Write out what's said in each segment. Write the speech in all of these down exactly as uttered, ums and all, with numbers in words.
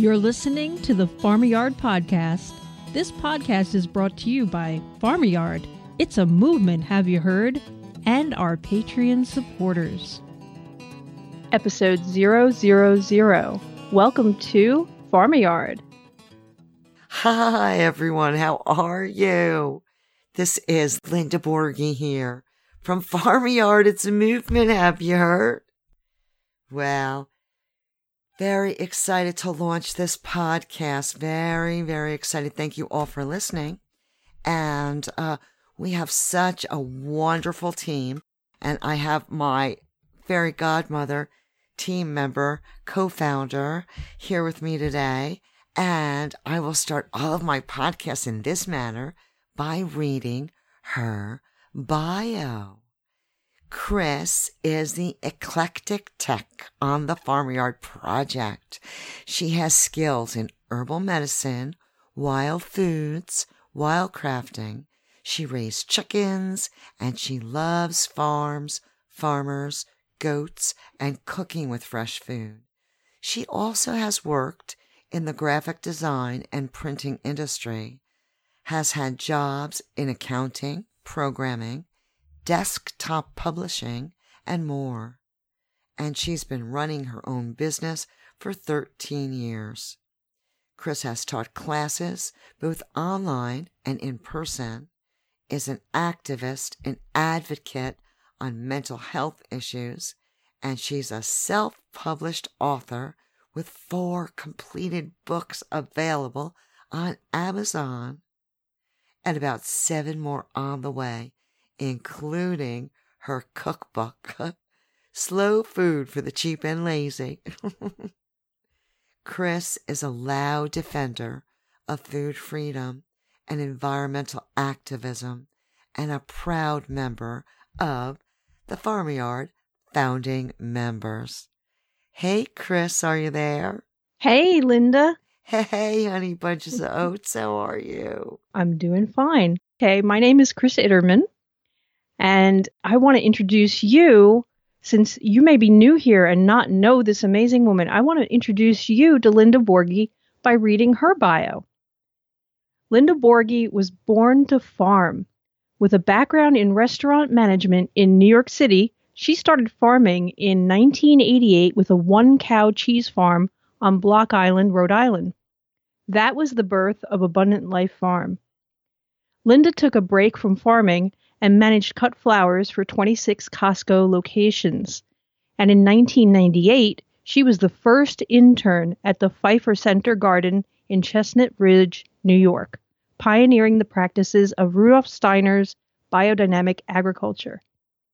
You're listening to the Farmyard Podcast. This podcast is brought to you by Farmyard. It's a movement, have you heard? And our Patreon supporters. Episode zero zero zero. Welcome to Farmyard. Hi, everyone. How are you? This is Linda Borghi here from Farmyard. It's a movement, have you heard? Well, very excited to launch this podcast. Very, very excited. Thank you all for listening. And uh, we have such a wonderful team. And I have my fairy godmother, team member, co-founder here with me today. And I will start all of my podcasts in this manner by reading her bio. Chris is the eclectic tech on the Farmyard Project. She has skills in herbal medicine, wild foods, wild crafting. She raised chickens, and she loves farms, farmers, goats, and cooking with fresh food. She also has worked in the graphic design and printing industry, has had jobs in accounting, programming, desktop publishing, and more. And she's been running her own business for thirteen years. Chris has taught classes both online and in person, is an activist and advocate on mental health issues, and she's a self-published author with four completed books available on Amazon and about seven more on the way, including her cookbook, Slow Food for the Cheap and Lazy. Chris is a loud defender of food freedom and environmental activism and a proud member of the Farmyard founding members. Hey, Chris, are you there? Hey, Linda. Hey, honey bunches of oats, how are you? I'm doing fine. Okay, my name is Chris Itterman, and I want to introduce you, since you may be new here and not know this amazing woman. I want to introduce you to Linda Borghi by reading her bio. Linda Borghi was born to farm. With a background in restaurant management in New York City, she started farming in nineteen eighty-eight with a one-cow cheese farm on Block Island, Rhode Island. That was the birth of Abundant Life Farm. Linda took a break from farming and managed cut flowers for twenty-six Costco locations. And in nineteen ninety-eight, she was the first intern at the Pfeiffer Center Garden in Chestnut Ridge, New York, pioneering the practices of Rudolf Steiner's biodynamic agriculture.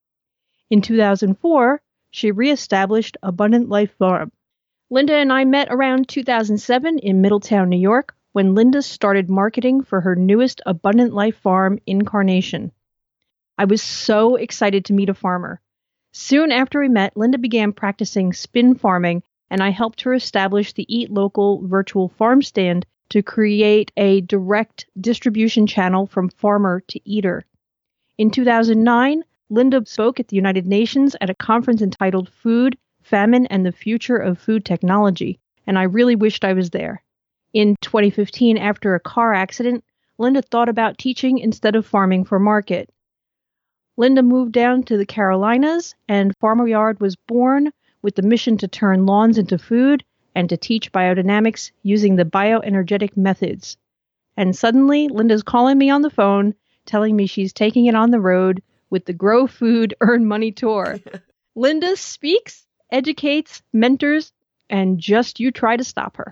In two thousand four, she reestablished Abundant Life Farm. Linda and I met around two thousand seven in Middletown, New York, when Linda started marketing for her newest Abundant Life Farm incarnation. I was so excited to meet a farmer. Soon after we met, Linda began practicing spin farming, and I helped her establish the Eat Local virtual farm stand to create a direct distribution channel from farmer to eater. In two thousand nine, Linda spoke at the United Nations at a conference entitled Food, Famine, and the Future of Food Technology, and I really wished I was there. In twenty fifteen, after a car accident, Linda thought about teaching instead of farming for market. Linda moved down to the Carolinas, and Farmyard was born with the mission to turn lawns into food and to teach biodynamics using the bioenergetic methods. And suddenly, Linda's calling me on the phone, telling me she's taking it on the road with the Grow Food, Earn Money tour. Linda speaks, educates, mentors, and just you try to stop her.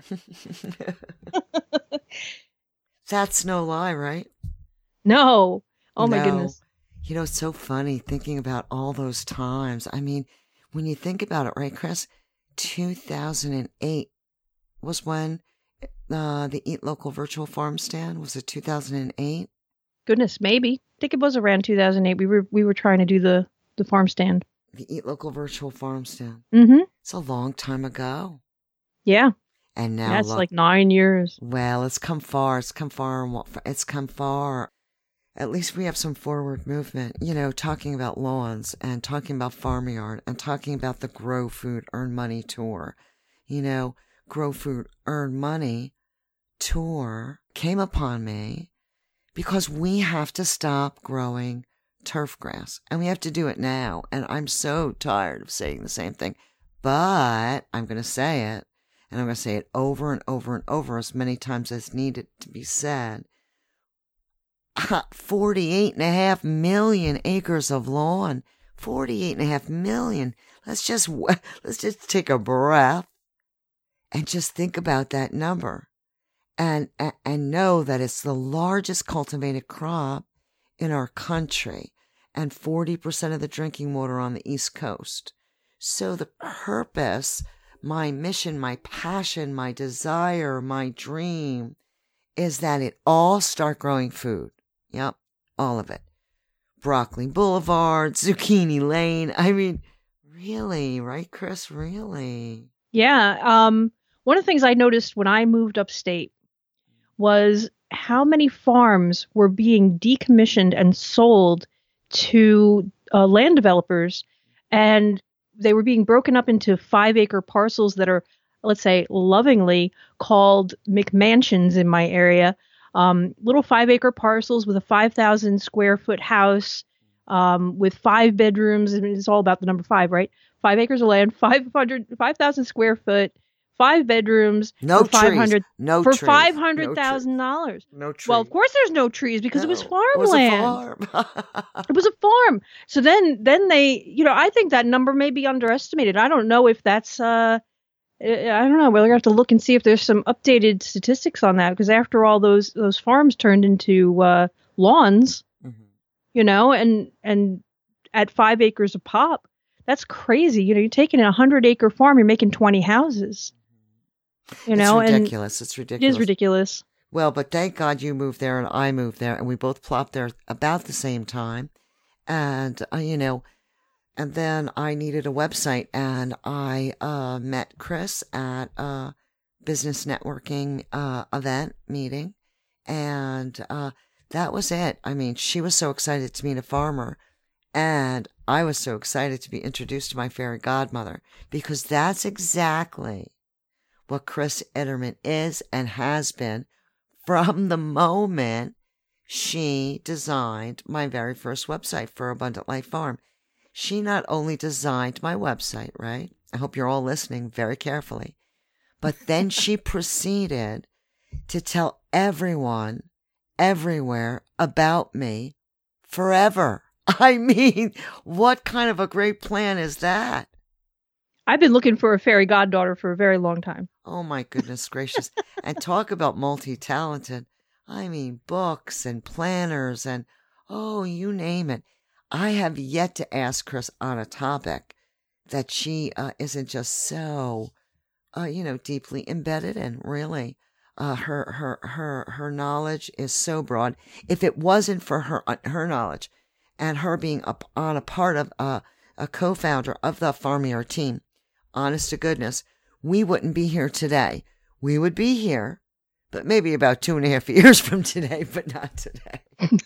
That's no lie, right? No. Oh, my No. goodness. You know, it's so funny thinking about all those times. I mean, when you think about it, right, Chris? two thousand eight was when uh, the Eat Local virtual farm stand. Was it two thousand eight? Goodness, maybe. I think it was around two thousand eight. We were we were trying to do the, the farm stand. The Eat Local virtual farm stand. Mm-hmm. It's a long time ago. Yeah. And now That's look, like nine years. Well, it's come far. It's come far. It's come far. At least we have some forward movement, you know, talking about lawns and talking about Farmyard and talking about the Grow Food, Earn Money tour. You know, Grow Food, Earn Money tour came upon me because we have to stop growing turf grass, and we have to do it now. And I'm so tired of saying the same thing, but I'm going to say it, and I'm going to say it over and over and over as many times as needed to be said. forty-eight and a half million acres of lawn. forty-eight and a half million. Let's just, let's just take a breath and just think about that number, and, and, and know that it's the largest cultivated crop in our country, and forty percent of the drinking water on the East Coast. So the purpose, my mission, my passion, my desire, my dream is that it all start growing food. Yep, all of it. Broccoli Boulevard, Zucchini Lane. I mean, really, right, Chris? Really? Yeah. Um, one of the things I noticed when I moved upstate was how many farms were being decommissioned and sold to uh, land developers, and they were being broken up into five acre parcels that are, let's say, lovingly called McMansions in my area. Um, little five acre parcels with a five thousand square foot house, um, with five bedrooms. I mean, it's all about the number five, right? Five acres of land, five hundred, five thousand square foot, five bedrooms. No for five hundred, trees. No for trees. five hundred thousand dollars. No trees. Well, of course there's no trees because No, it was it farmland. was a farm. It was a farm. So then, then they, you know, I think that number may be underestimated. I don't know if that's, uh, I don't know. We're gonna have to look and see if there's some updated statistics on that, because after all, those those farms turned into uh, lawns, mm-hmm. you know, and and at five acres a pop, that's crazy. You know, you're taking a hundred acre farm, you're making twenty houses. You know, it's ridiculous. And it's ridiculous. It is ridiculous. Well, but thank God you moved there and I moved there, and we both plopped there about the same time, and uh, you know. And then I needed a website, and I uh, met Chris at a business networking uh, event meeting, and uh, that was it. I mean, she was so excited to meet a farmer, and I was so excited to be introduced to my fairy godmother, because that's exactly what Chris Itterman is and has been from the moment she designed my very first website for Abundant Life Farm. She not only designed my website, right? I hope you're all listening very carefully. But then she proceeded to tell everyone, everywhere about me forever. I mean, what kind of a great plan is that? I've been looking for a fairy goddaughter for a very long time. Oh, my goodness gracious. And talk about multi-talented. I mean, books and planners and, oh, you name it. I have yet to ask Chris on a topic that she uh, isn't just so, uh, you know, deeply embedded in. Really, uh, her her her her knowledge is so broad. If it wasn't for her her knowledge, and her being up on a part of uh, a co-founder of the Farmyard team, honest to goodness, we wouldn't be here today. We would be here, but maybe about two and a half years from today, but not today.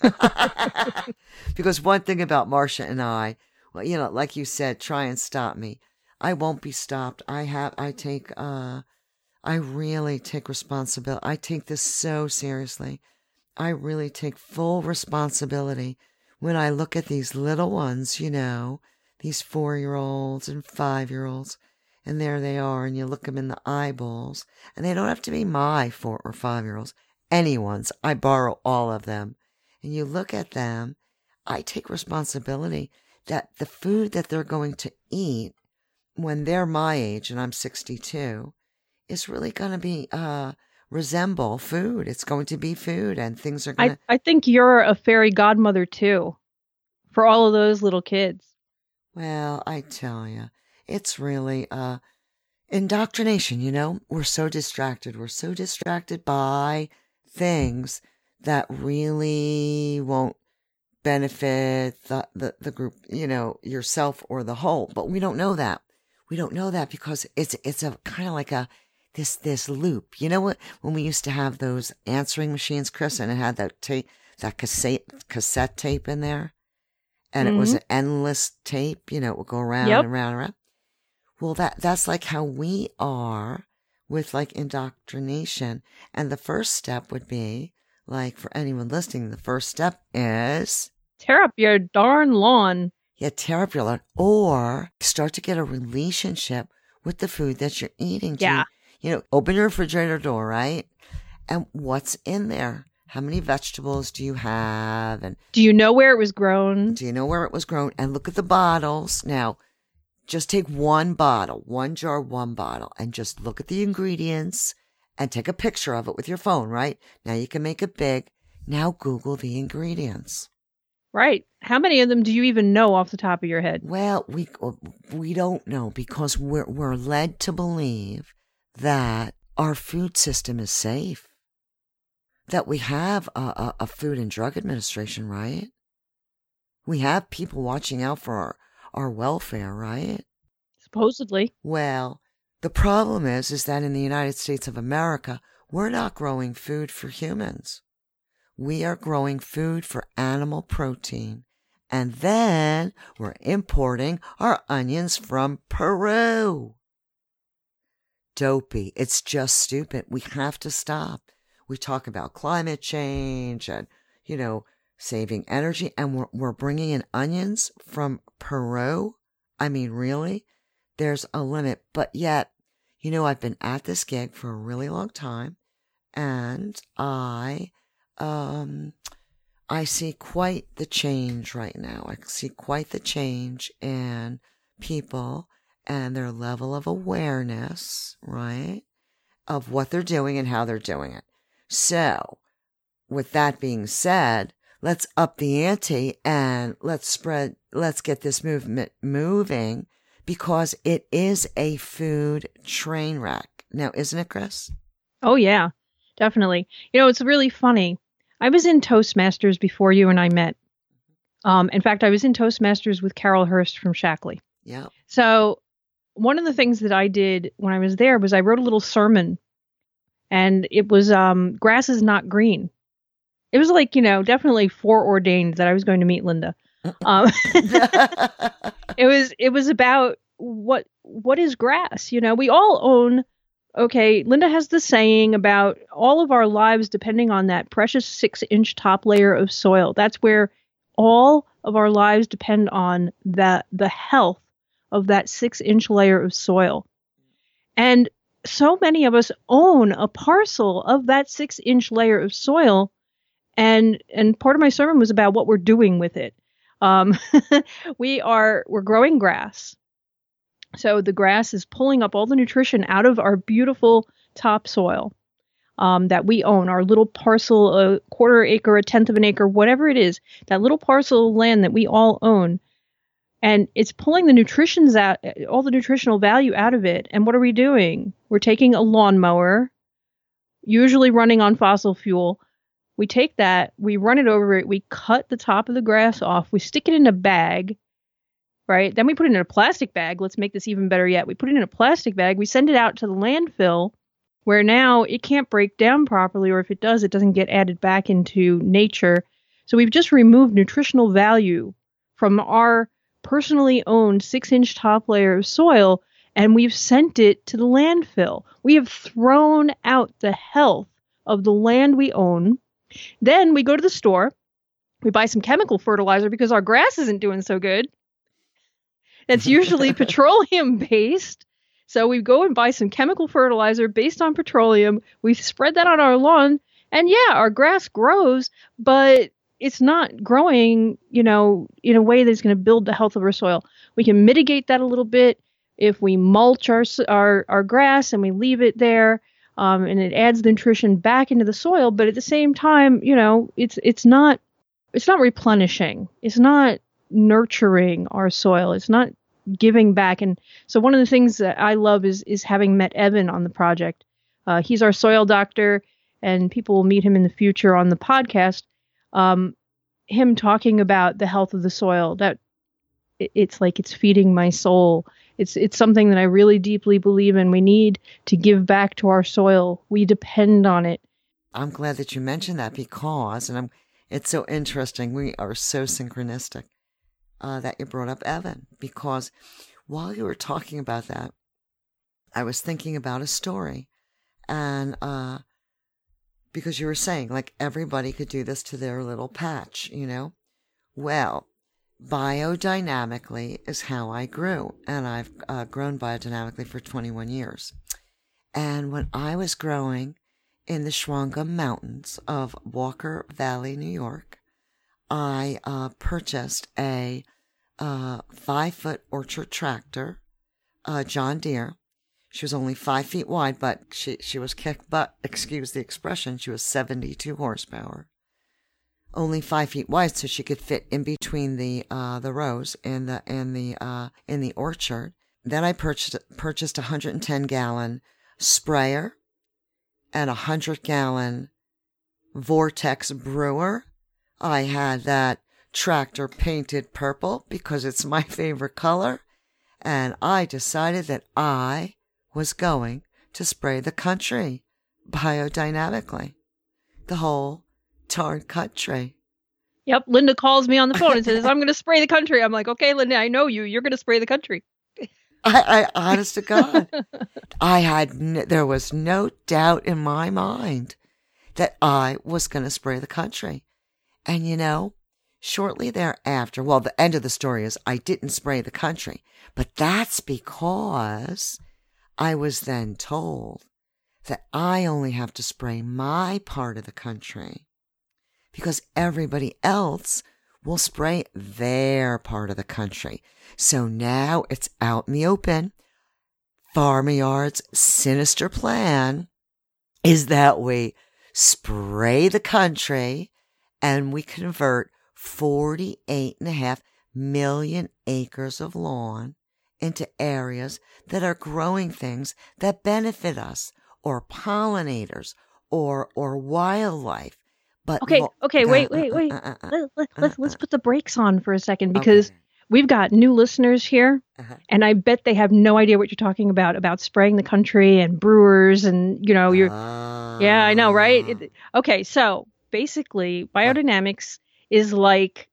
Because one thing about Marcia and I, well, you know, like you said, try and stop me. I won't be stopped. I have, I take, uh, I really take responsibility. I take this so seriously. I really take full responsibility when I look at these little ones, you know, these four-year-olds and five-year-olds, and there they are, and you look them in the eyeballs, and they don't have to be my four or five-year-olds, anyone's. I borrow all of them. And you look at them, I take responsibility that the food that they're going to eat when they're my age, and I'm sixty-two, is really going to be, uh, resemble food. It's going to be food, and things are going to... I, I think you're a fairy godmother, too, for all of those little kids. Well, I tell you, it's really uh, indoctrination, you know? We're so distracted. We're so distracted by things that really won't benefit the, the, the group, you know, yourself or the whole. But we don't know that. We don't know that because it's it's a kind of like a this this loop. You know what? When we used to have those answering machines, Chris, and it had that tape, that cassette cassette tape in there, and mm-hmm. it was an endless tape. You know, it would go around yep. and around and around. Well, that that's like how we are with like indoctrination. And the first step would be, like for anyone listening, the first step is tear up your darn lawn. Yeah, tear up your lawn, or start to get a relationship with the food that you're eating. Yeah. You, you know, open your refrigerator door, right? And what's in there? How many vegetables do you have? And do you know where it was grown? Do you know where it was grown? And look at the bottles. Now, just take one bottle, one jar, one bottle, and just look at the ingredients and take a picture of it with your phone, right? Now you can make it big. Now Google the ingredients. Right. How many of them do you even know off the top of your head? Well, we we don't know because we're we're led to believe that our food system is safe, that we have a, a, a Food and Drug Administration, right? We have people watching out for our, our welfare, right? Supposedly. Well, the problem is, is that in the United States of America, we're not growing food for humans. We are growing food for animal protein. And then we're importing our onions from Peru. Dopey. It's just stupid. We have to stop. We talk about climate change and, you know, saving energy, and we're, we're bringing in onions from Peru. I mean, really? There's a limit. But yet, you know, I've been at this gig for a really long time, and I, um, I see quite the change right now. I see quite the change in people and their level of awareness, right, of what they're doing and how they're doing it. So, with that being said, let's up the ante and let's spread, let's get this movement moving, because it is a food train wreck. Now, isn't it, Chris? Oh, yeah, definitely. You know, it's really funny. I was in Toastmasters before you and I met. Um, in fact, I was in Toastmasters with Carol Hurst from Shackley. Yeah. So one of the things that I did when I was there was I wrote a little sermon, and it was um, grass is not green. It was like, you know, definitely foreordained that I was going to meet Linda. Um, it was it was about what what is grass? You know, we all own. Okay, Linda has the saying about all of our lives depending on that precious six-inch top layer of soil. That's where all of our lives depend on the the health of that six-inch layer of soil. And so many of us own a parcel of that six-inch layer of soil. And and part of my sermon was about what we're doing with it. Um, we are we're growing grass. So the grass is pulling up all the nutrition out of our beautiful topsoil um, that we own, our little parcel, a quarter acre, a tenth of an acre, whatever it is, that little parcel of land that we all own. And it's pulling the nutritions out, all the nutritional value out of it. And what are we doing? We're taking a lawnmower, usually running on fossil fuel. We take that, we run it over it, we cut the top of the grass off, we stick it in a bag. Right? Then we put it in a plastic bag. Let's make this even better yet. We put it in a plastic bag. We send it out to the landfill, where now it can't break down properly, or if it does, it doesn't get added back into nature. So we've just removed nutritional value from our personally owned six-inch top layer of soil, and we've sent it to the landfill. We have thrown out the health of the land we own. Then we go to the store. We buy some chemical fertilizer because our grass isn't doing so good. That's usually petroleum based. So we go and buy some chemical fertilizer based on petroleum. We spread that on our lawn. And yeah, our grass grows, but it's not growing, you know, in a way that's going to build the health of our soil. We can mitigate that a little bit if we mulch our our, our grass and we leave it there, um, and it adds the nutrition back into the soil. But at the same time, you know, it's it's not it's not replenishing. It's not nurturing our soil. It's not giving back. And so one of the things that I love is is having met Evan on the project. Uh, he's our soil doctor, and people will meet him in the future on the podcast. Um, him talking about the health of the soil, that it, it's like it's feeding my soul. It's it's something that I really deeply believe in. We need to give back to our soil. We depend on it. I'm glad that you mentioned that, because, and I'm, it's so interesting. We are so synchronistic. Uh, that you brought up Evan, because while you were talking about that, I was thinking about a story and uh, because you were saying, like, everybody could do this to their little patch, you know? Well, biodynamically is how I grew, and I've uh, grown biodynamically for twenty-one years. And when I was growing in the Shawangunk Mountains of Walker Valley, New York, I uh, purchased a uh, five-foot orchard tractor, uh, John Deere. She was only five feet wide, but she, she was kick butt, excuse the expression, she was seventy-two horsepower. Only five feet wide, so she could fit in between the uh, the rows in the in the uh, in the orchard. Then I purchased purchased a hundred ten gallon sprayer and a hundred gallon Vortex brewer. I had that tractor painted purple because it's my favorite color, and I decided that I was going to spray the country biodynamically, the whole darn country. Yep, Linda calls me on the phone and says, I'm going to spray the country. I'm like, okay, Linda, I know you. You're going to spray the country. I, I, honest to God, I had, n- there was no doubt in my mind that I was going to spray the country. And you know, shortly thereafter, well, the end of the story is I didn't spray the country, but that's because I was then told that I only have to spray my part of the country because everybody else will spray their part of the country. So now it's out in the open. Farmyard's sinister plan is that we spray the country and we convert forty-eight and a half million acres of lawn into areas that are growing things that benefit us, or pollinators, or or wildlife. But okay, lo- okay, uh, wait, wait, uh, wait. uh, uh, uh, Let, let, uh, let's, let's uh, put the brakes on for a second because okay. we've got new listeners here, Uh-huh. and I bet they have no idea what you're talking about, about spraying the country and brewers and, you know, you're, Ah. yeah, I know, right? It, okay, so basically, biodynamics is like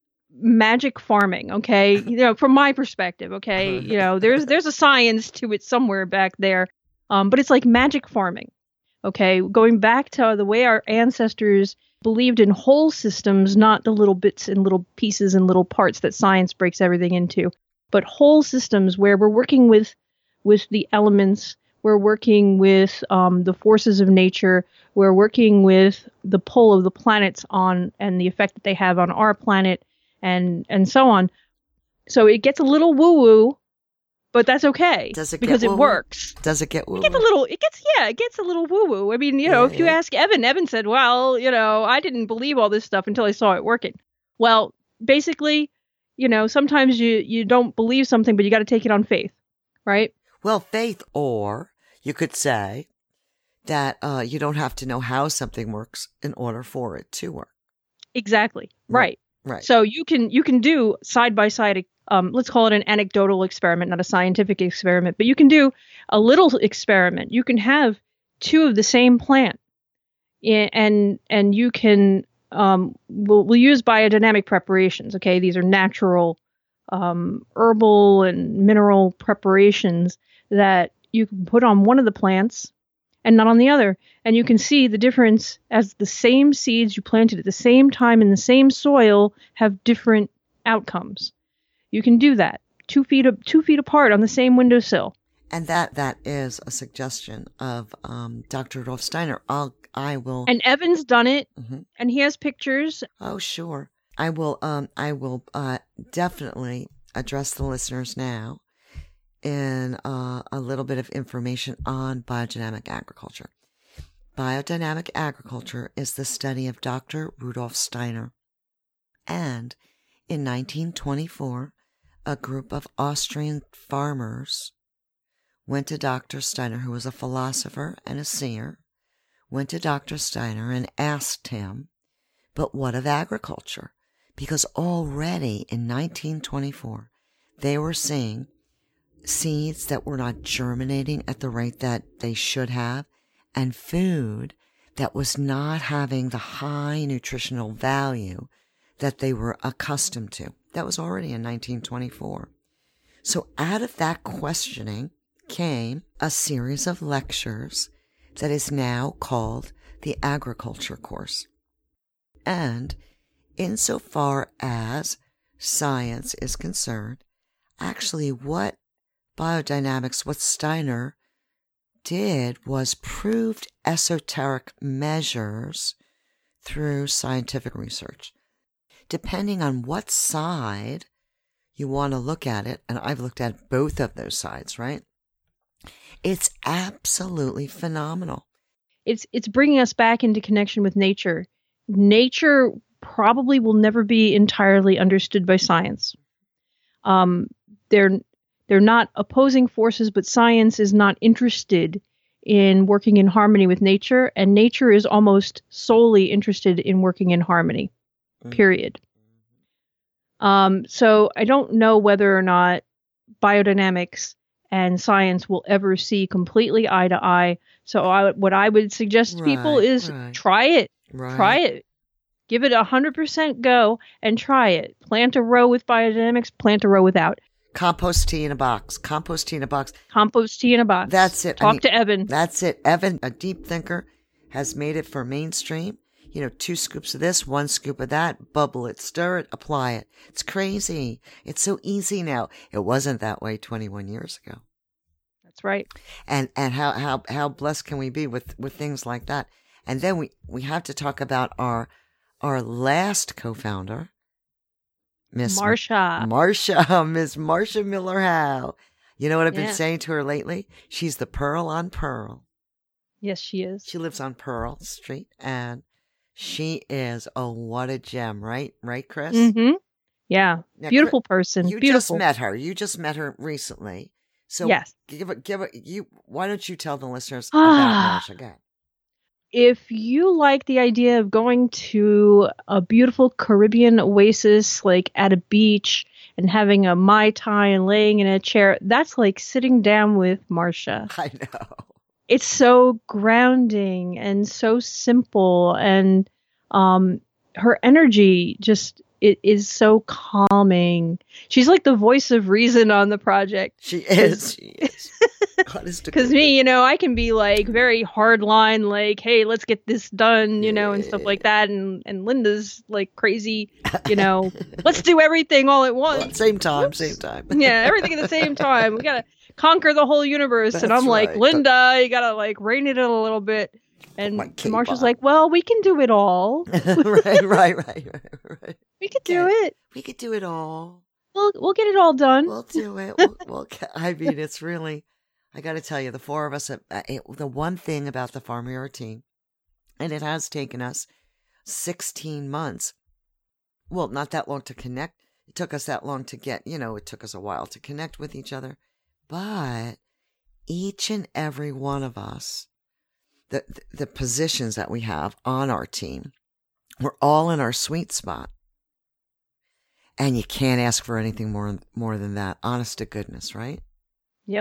magic farming, okay? You know, from my perspective, okay? You know, there's there's a science to it somewhere back there, um, but it's like magic farming, okay? Going back to the way our ancestors believed in whole systems, not the little bits and little pieces and little parts that science breaks everything into, but whole systems where we're working with with the elements, we're working with um, the forces of nature, we're working with the pull of the planets on and the effect that they have on our planet, and and so on. So it gets a little woo-woo, but that's okay. Does it because get it woo-woo? works. Does it get woo? It gets a little, it gets, yeah, it gets a little woo-woo. I mean, you know, Yeah, if you yeah. ask Evan, Evan said, well, you know, I didn't believe all this stuff until I saw it working. Well, basically, you know, sometimes you, you don't believe something, but you got to take it on faith, right? Well, faith, or you could say that uh, you don't have to know how something works in order for it to work. Exactly. Right. Right. Right. So you can you can do side by side, um, let's call it an anecdotal experiment, not a scientific experiment, but you can do a little experiment. You can have two of the same plant, I- and and you can um, we'll, we'll use biodynamic preparations. Okay, these are natural, um, herbal and mineral preparations that you can put on one of the plants and not on the other. And you can see the difference as the same seeds you planted at the same time in the same soil have different outcomes. You can do that two feet two feet apart on the same windowsill. And that that is a suggestion of um, Doctor Rudolf Steiner. I'll I will. And Evan's done it, Mhm. and he has pictures. Oh, sure. I will. Um, I will uh, definitely address the listeners now in uh, a little bit of information on biodynamic agriculture. Biodynamic agriculture is the study of Doctor Rudolf Steiner. And in nineteen twenty-four, a group of Austrian farmers went to Doctor Steiner, who was a philosopher and a seer, went to Doctor Steiner and asked him, but what of agriculture? Because already in nineteen twenty-four, they were seeing seeds that were not germinating at the rate that they should have, and food that was not having the high nutritional value that they were accustomed to. That was already in nineteen twenty-four. So out of that questioning came a series of lectures that is now called the agriculture course. And insofar as science is concerned, actually what biodynamics, what Steiner did was proved esoteric measures through scientific research. Depending on what side you want to look at it, and I've looked at both of those sides, right? It's absolutely phenomenal. It's it's bringing us back into connection with nature. Nature probably will never be entirely understood by science. Um, they're they're not opposing forces, but science is not interested in working in harmony with nature, and nature is almost solely interested in working in harmony. Period. Um, so I don't know whether or not biodynamics and science will ever see completely eye to eye. So I, what I would suggest to people Right, is right. try it. Right. Try it. Give it a hundred percent go and try it. Plant a row with biodynamics, plant a row without. Compost tea in a box. Compost tea in a box. Compost tea in a box. That's it. I Talk mean, to Evan. That's it. Evan, a deep thinker, has made it for mainstream. You know, two scoops of this, one scoop of that, bubble it, stir it, apply it. It's crazy. It's so easy now. It wasn't that way twenty-one years ago. That's right. And and how how how blessed can we be with, with things like that? And then we, we have to talk about our our last co-founder, Miss Marsha. Marsha, Miss Marsha Miller Howe. You know what I've been Yeah. saying to her lately? She's the pearl on Pearl. Yes, she is. She lives on Pearl Street, and she is, oh, what a gem, right? Right, Chris? Mm-hmm. Yeah. Now, Beautiful person. You Beautiful. just met her. You just met her recently. So Yes. give it, give it, you, why don't you tell the listeners Ah. about Marsha? Go ahead. If you like the idea of going to a beautiful Caribbean oasis, like at a beach, and having a Mai Tai and laying in a chair, that's like sitting down with Marsha. I know. It's so grounding and so simple, and um, her energy just it is so calming. She's like the voice of reason on the project. She is. She is. Honest to Because goodness. me, you know, I can be like very hard line, like, hey, let's get this done, you know, and stuff like that. And, and Linda's like crazy, you know, let's do everything all at once. Well, same time, Whoops. same time. Yeah, everything at the same time. We got to conquer the whole universe. and That's I'm like, right. Linda, you got to like rein it in a little bit. And my cape Marsha's on. like, well, we can do it all. right, right, right, right, right. We could do Okay. it. We could do it all. We'll, we'll get it all done. We'll do it. We'll, we'll, I mean, it's really, I got to tell you, the four of us, uh, it, the one thing about the Farmyard team, and it has taken us sixteen months. Well, not that long to connect. It took us that long to get, you know, it took us a while to connect with each other. But each and every one of us, the, the, the positions that we have on our team, we're all in our sweet spot. And you can't ask for anything more, more than that. Honest to goodness, right? Yep.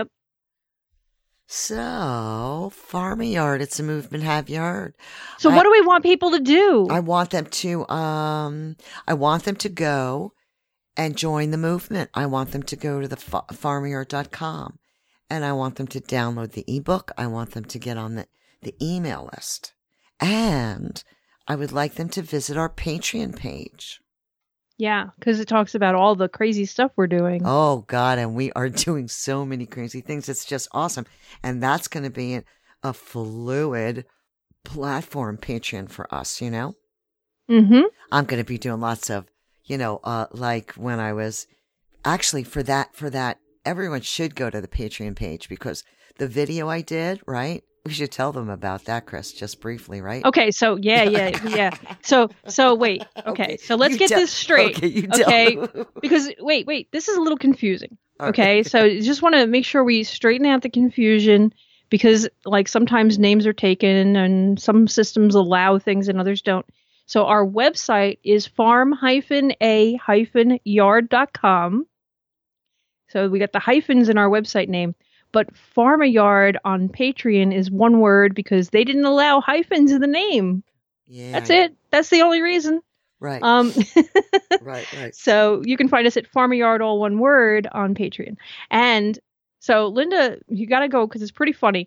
So, Farmyard, it's a movement. Have you heard? So I- what do we want people to do? I want them to, um, I want them to go and join the movement. I want them to go to the fa- farmyard dot com, and I want them to download the ebook. I want them to get on the, the email list, and I would like them to visit our Patreon page. Yeah, because it talks about all the crazy stuff we're doing. Oh God, and we are doing so many crazy things. It's just awesome. And that's going to be a, a fluid platform, Patreon, for us, you know? Mm-hmm. I'm going to be doing lots of, you know, uh, like when I was actually for that, for that, everyone should go to the Patreon page because the video I did, right? We should tell them about that, Chris, just briefly, right? Okay, so yeah, yeah, yeah. So so wait. Okay, Okay, so let's you get tell- this straight. Okay, you tell Okay, them. because wait, wait, this is a little confusing. All Okay, right. so you just want to make sure we straighten out the confusion because like sometimes names are taken and some systems allow things and others don't. So our website is farm a yard dot com. So we got the hyphens in our website name. But Farmyard on Patreon is one word because they didn't allow hyphens in the name. Yeah, That's it. That's the only reason. Right. Um, right, right. so you can find us at Farmyard, all one word, on Patreon. And so, Linda, you got to go because it's pretty funny.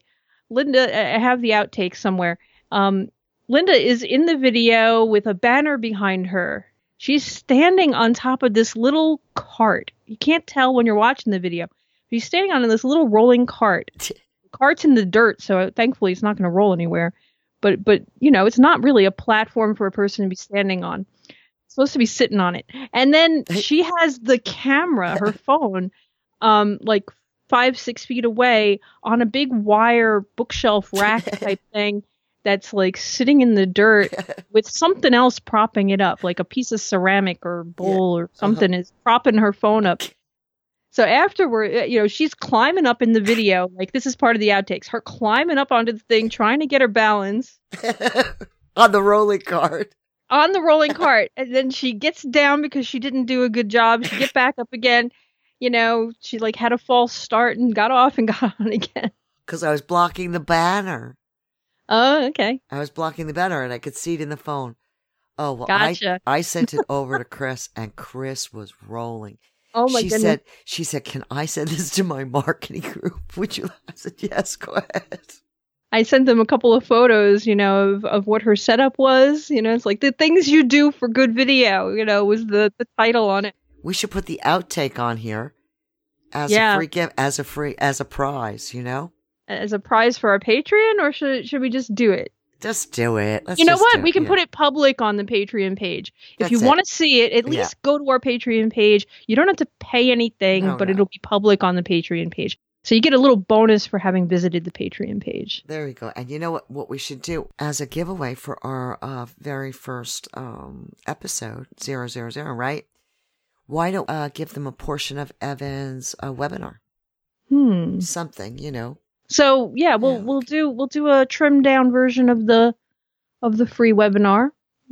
Linda, I have the outtake somewhere. Um, Linda is in the video with a banner behind her. She's standing on top of this little cart. You can't tell when you're watching the video. She's standing on this little rolling cart. The cart's in the dirt, so thankfully it's not going to roll anywhere. But, but you know, it's not really a platform for a person to be standing on. It's supposed to be sitting on it. And then she has the camera, her phone, um, like five, six feet away on a big wire bookshelf rack type thing that's like sitting in the dirt with something else propping it up, like a piece of ceramic or bowl yeah. or something uh-huh. is propping her phone up. So afterward, you know, she's climbing up in the video, like this is part of the outtakes, her climbing up onto the thing, trying to get her balance. On the rolling cart. On the rolling cart. And then she gets down because she didn't do a good job. She get back up again. You know, she like had a false start and got off and got on again. Because I was blocking the banner. Oh, okay. I was blocking the banner and I could see it in the phone. Oh, well, gotcha. I, I sent it over to Chris and Chris was rolling. Oh, my she goodness. Said, she said, can I send this to my marketing group? Would you? I said, yes, go ahead. I sent them a couple of photos, you know, of, of what her setup was. You know, it's like the things you do for good video, you know, was the, the title on it. We should put the outtake on here as yeah. a free gift, as a free, as a prize, you know? As a prize for our Patreon, or should should we just do it? Just do it. Let's you know what? Do, we can yeah. put it public on the Patreon page. That's if you want to see it, at least yeah. go to our Patreon page. You don't have to pay anything, no, but no. it'll be public on the Patreon page. So you get a little bonus for having visited the Patreon page. There we go. And you know what, what we should do as a giveaway for our uh, very first um, episode, zero zero zero, right? Why don't uh, give them a portion of Evan's uh, webinar? Hmm. Something, you know. So yeah, we'll yeah. we'll do we'll do a trimmed down version of the of the free webinar,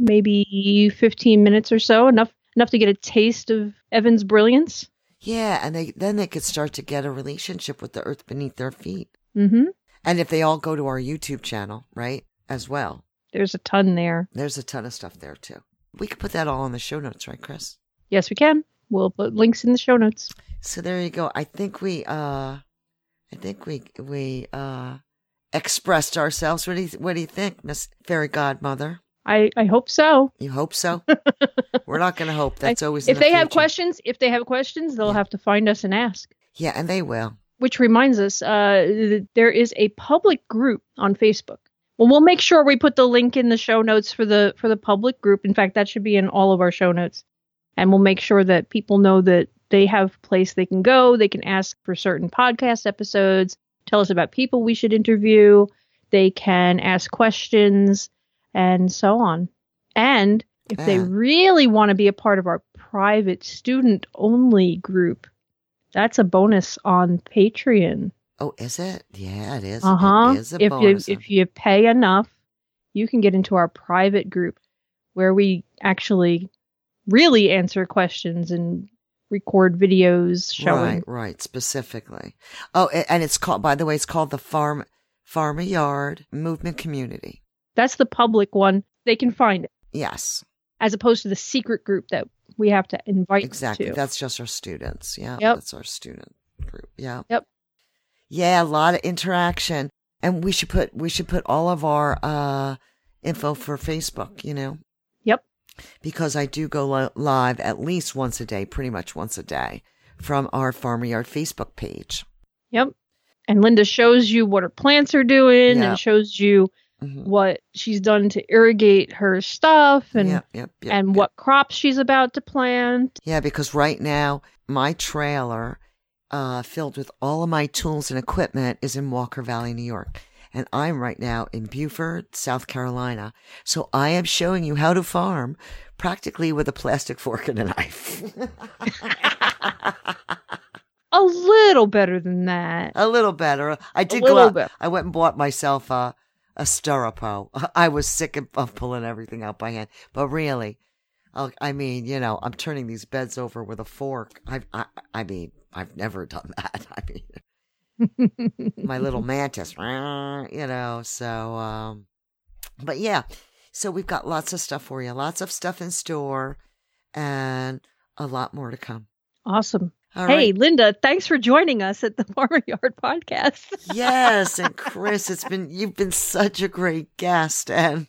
maybe fifteen minutes or so, enough enough to get a taste of Evan's brilliance. Yeah, and they then they could start to get a relationship with the earth beneath their feet. Mm-hmm. And if they all go to our YouTube channel, right, as well. There's a ton there. There's a ton of stuff there, too. We could put that all in the show notes, right, Chris? Yes, we can. We'll put links in the show notes. So there you go. I think we, uh, I think we, we, uh, expressed ourselves. What do you, what do you think, Miss Fairy Godmother? I, I hope so. You hope so? We're not going to hope. That's I, always if in they the have future. questions. If they have questions, they'll yeah. have to find us and ask. Yeah, and they will. Which reminds us, uh, there is a public group on Facebook. Well, we'll make sure we put the link in the show notes for the for the public group. In fact, that should be in all of our show notes, and we'll make sure that people know that they have a place they can go. They can ask for certain podcast episodes, tell us about people we should interview. They can ask questions, and so on. And if yeah. they really want to be a part of our private student-only group, that's a bonus on Patreon. Oh, is it? Yeah, it is. Uh-huh. It is a if bonus. You, if you pay enough, you can get into our private group where we actually really answer questions and record videos showing. Right, right, specifically. Oh, and it's called, by the way, it's called the Farm Farm Yard Movement Community. That's the public one. They can find it. Yes. As opposed to the secret group that we have to invite exactly. to. That's just our students. Yeah, yep. That's our student group. Yeah. Yep. Yeah, a lot of interaction. And we should put we should put all of our uh, info for Facebook, you know? Yep. Because I do go li- live at least once a day, pretty much once a day, from our Farmer Yard Facebook page. Yep. And Linda shows you what her plants are doing yep. and shows you mm-hmm. what she's done to irrigate her stuff and yep, yep, yep, and yep. what crops she's about to plant. Yeah, because right now, my trailer uh, filled with all of my tools and equipment is in Walker Valley, New York. And I'm right now in Beaufort, South Carolina. So I am showing you how to farm practically with a plastic fork and a knife. A little better than that. A little better. I did a go out. Bit. I went and bought myself a, a Styropo. I was sick of pulling everything out by hand. But really, I mean, you know, I'm turning these beds over with a fork. I, I, I mean, I've never done that. I mean, my little mantis, you know, so, um, but yeah, so we've got lots of stuff for you, lots of stuff in store and a lot more to come. Awesome. All hey, right. Linda, thanks for joining us at the Farmer Yard Podcast. Yes, and Chris, it's been you've been such a great guest, and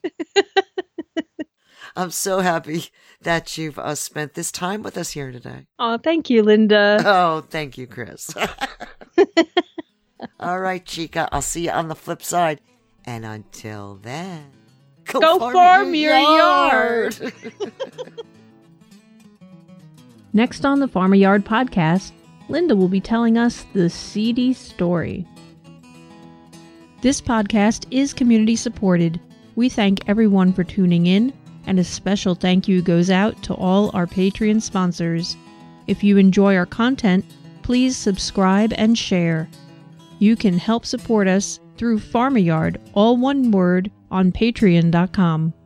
I'm so happy that you've uh, spent this time with us here today. Oh, thank you, Linda. Oh, thank you, Chris. All right, Chica, I'll see you on the flip side. And until then, go, go farm, farm your, your yard. yard. Next on the Farmer Yard Podcast, Linda will be telling us the seedy story. This podcast is community supported. We thank everyone for tuning in, and a special thank you goes out to all our Patreon sponsors. If you enjoy our content, please subscribe and share. You can help support us through Farmer Yard, all one word, on patreon dot com.